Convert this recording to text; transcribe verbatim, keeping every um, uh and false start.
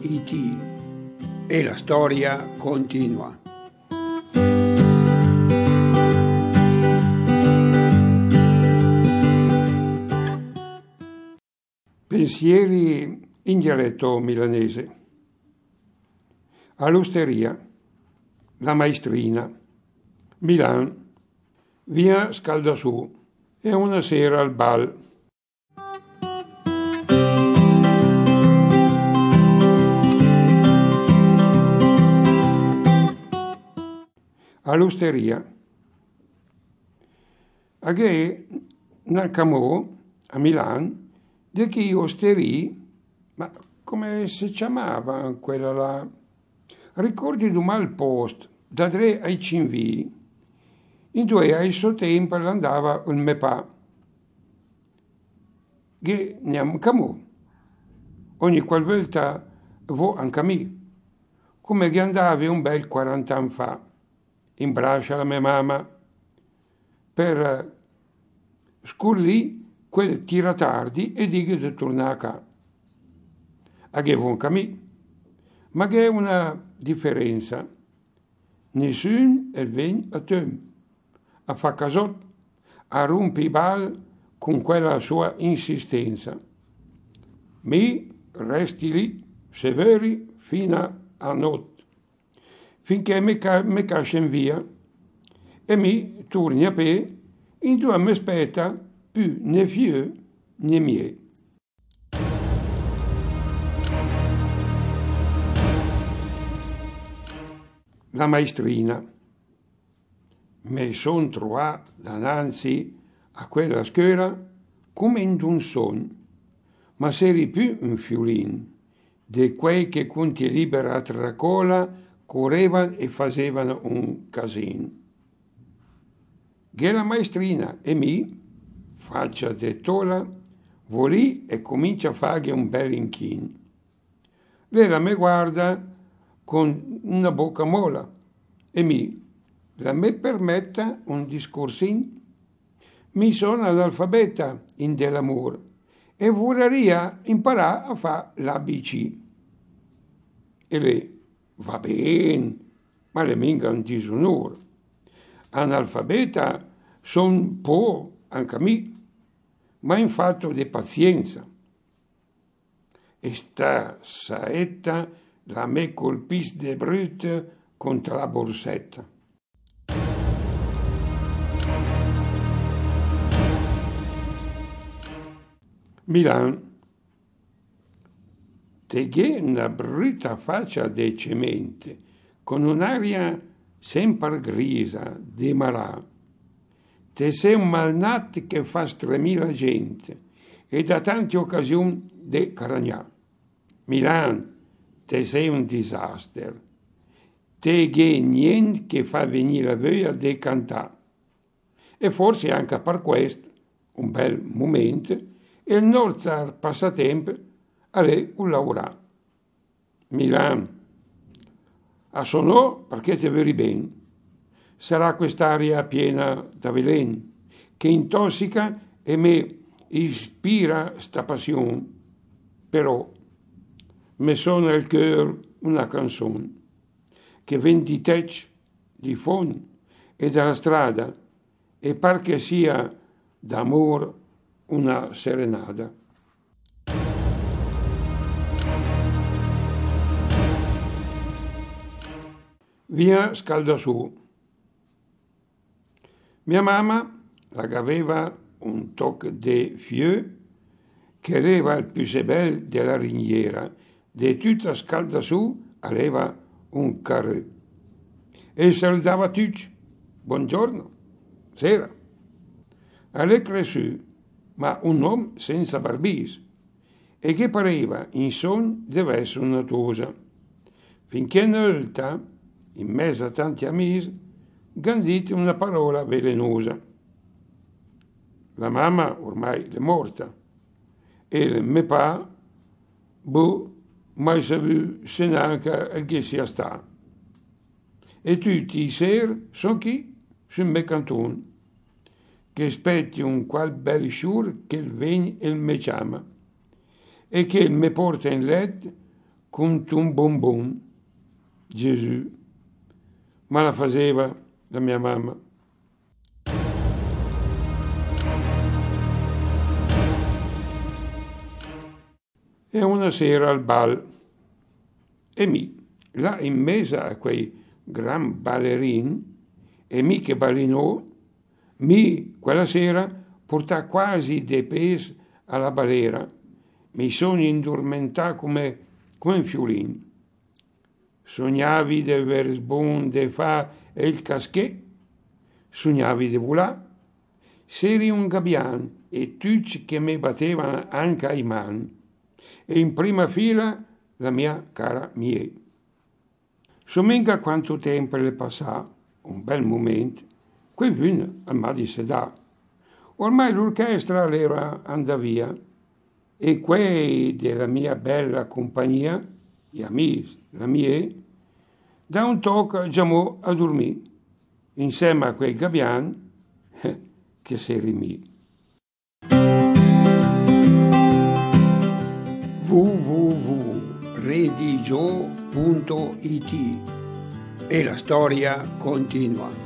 I T e la storia continua. Pensieri in dialetto milanese. All'osteria, la maestrina, Milan, via Scaldasù e una sera al bal. All'osteria. A che nel Camò, a Milan, di chi osteria, ma come si chiamava quella là? Ricordi di un mal posto, da tre ai cinvi, in due ai suo tempo andava il mio pa, che ne Camò, ogni qualvolta vo anche a me, come che andavi un bel quaranta anni fa, in braccia alla mia mamma, per scurlì quel tiratardi e dighi di tornare a casa. A che vuon camì, ma che è una differenza. Nessun è ven a te, a fa casot, a rompi bal con quella sua insistenza. Mi resti lì, severi, fino a notte, finché mi, ca- mi cascen via e mi torni a pe, in due mi aspetta più né fieu né mie. La maestrina. Mi son trovato davanti a quella scuola come in un sogno, ma seri più un fiolin, di quei che con ti libera tracola correvano e facevano un casino. Che la maestrina e mi, faccia de tola, volì e comincia a fargli un bel inchin. Lei la me guarda con una bocca mola e mi, la me permetta un discorsin. Mi sono analfabeta in dell'amore e vorrei imparare a fare l'A B C. E lei, va bene, ma le minga un disonore. Analfabeta son po' anche a me, ma in fatto di pazienza. E sta saetta la me colpis de brut contro la borsetta. Milan. Teghe una brutta faccia de cemente, con un'aria sempre grisa, di malà. Te sei un malnat che fa stremire la gente e da tante occasioni de caragnà. Milan, te sei un disastro. Te che niente che fa venire la voglia di cantare. E forse anche per questo, un bel momento, e il nostro passatempo è un lavorare. Milan, a sonò perché te vedi bene. Sarà quest'aria piena da velen che intossica e mi ispira sta passione. Però mi suona il cuore una canzone che ven di tech, di fon e dalla strada e par che sia d'amor una serenata. Via Scaldasù. Mia mamma la che aveva un toc de fieu che aveva il più bel della ringhiera, de tutta Scaldasù aveva un carré. E salutava tutti, buongiorno, sera. Alle cresciù, ma un uomo senza barbis, e che pareva in son deve essere una tosa, finché una volta, in mezzo a tanti amici, gandite una parola velenosa. La mamma ormai è morta e il mio pa, boh, mai saputo se neanche che sia sta. E tutti i ser sono chi? Sul mio cantone, che aspetti un qual bel sciur che il vegn e il me chiama e che il me porta in letto con un bonbon, Gesù, ma la faceva la mia mamma. E una sera al bal, e mi, là in mezzo a quei gran ballerini, e mi che ballinò, mi quella sera portà quasi de pes alla balera, mi sono indormentato come, come un fiolin. Sognavi di aver sbon de fa il caschè, sognavi di volà, s'eri un gabbian e tutti che mi battevano anche ai mani, e in prima fila la mia cara mie. Somenga quanto tempo le passà, un bel momento, qui venne al mal di sedà. Ormai l'orchestra l'era andata via, e quei della mia bella compagnia, gli amici, la mia, da un tocco giamò a dormire, insieme a quei gabbiani eh, che si rimì. w w w punto redigio punto it E la storia continua.